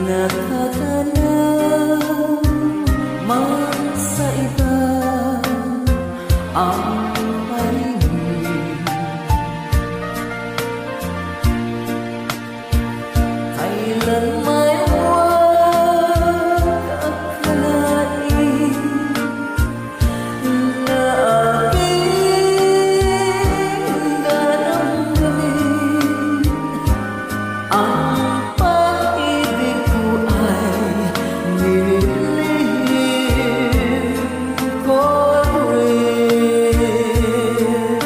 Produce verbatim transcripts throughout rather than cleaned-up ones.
nakakalaw man sa iba ang paligid. Kailan may huwag akalain na aking daramdamin ang pag-ibig ko ay nililihim ko rin.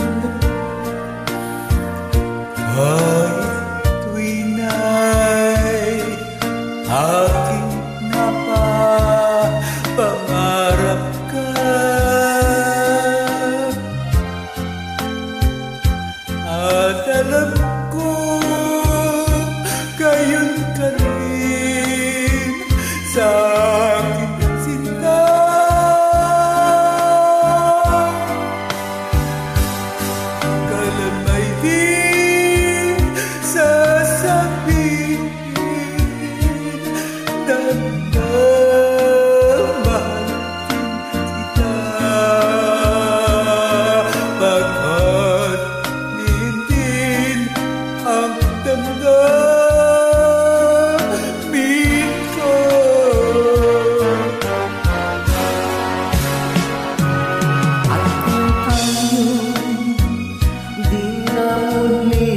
Kahit tuwina'y aking napapangarap ka, at alam ko gayon ka rin sa aking sinta. Kailan may di sasabihin na mahal kita, pagkat din ang damdamin ko. At kung tayo'y di na muli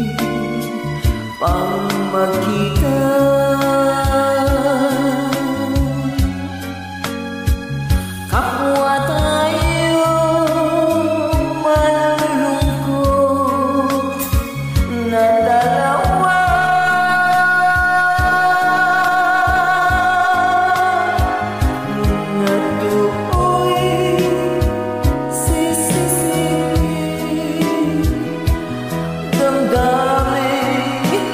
pang magkita, kapwa tayo malulungkot na dalawa. Na do'y sisisihin damdamin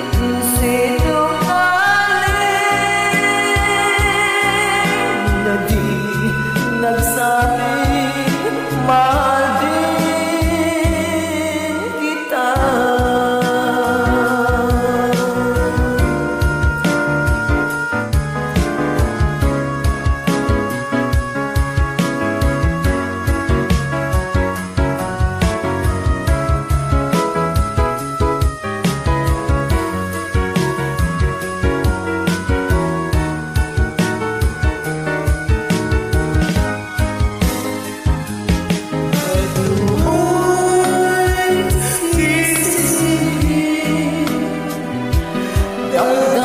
sinungaling na di nagsabing mahal din kita. Sisisihin